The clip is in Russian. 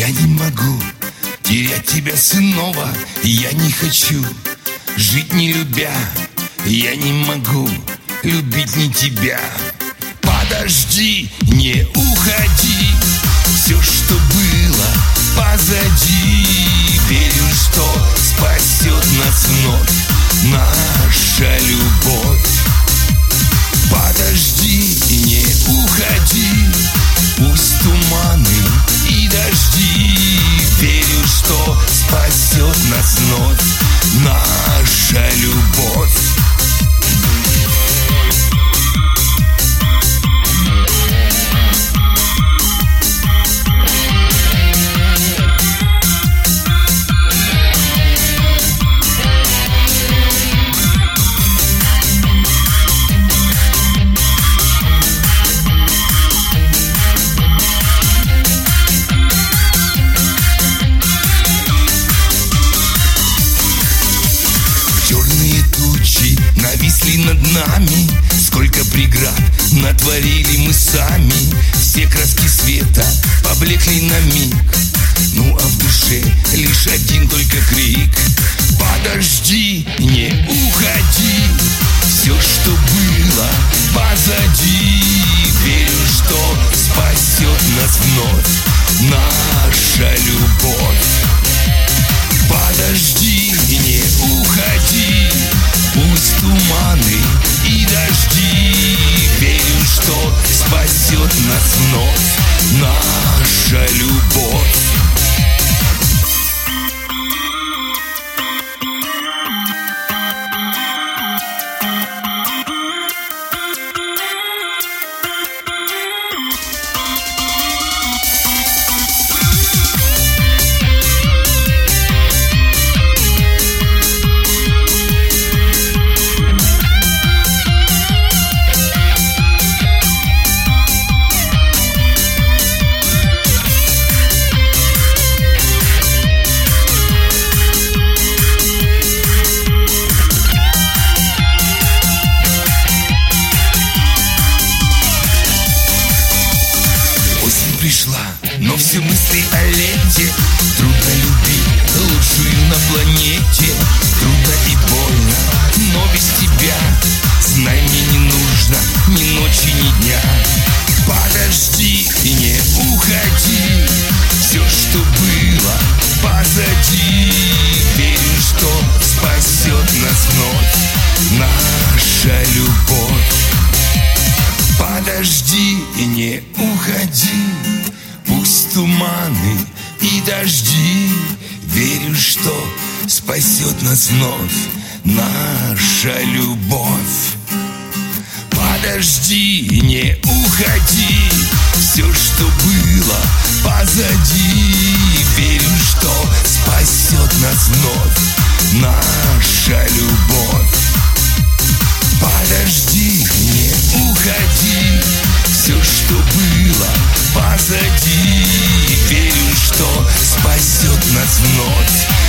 Я не могу терять тебя снова, я не хочу жить не любя. Я не могу любить не тебя. Подожди, не уходи, все, что было позади. Верю, что спасет нас вновь наша любовь. Подожди, не уходи, пусть туманы и дожди. Верю, что спасет нас вновь наша любовь. Нависли над нами, сколько преград натворили мы сами. Все краски света поблекли на миг, ну а в душе лишь один только крик. Подожди, не уходи, все, что было позади. Верю, что спасет нас вновь наша любовь. Подожди, не уходи, пусть туманы и дожди. Верю, что спасет нас вновь наша любовь. Пришла, но все мысли о лете. Трудно любить лучшую на планете. Трудно и больно, но без тебя, знай, мне не нужно ни ночи, ни дня. Подожди и не уходи, все, что было позади. Верю, что спасет нас вновь наша любовь. Подожди и не уходи, пусть туманы и дожди. Верю, что спасет нас вновь наша любовь. Подожди и не уходи, все, что было позади. Верю, что спасет нас вновь наша любовь. Подожди, не уходи, все, что было позади. Верю, что спасет нас вновь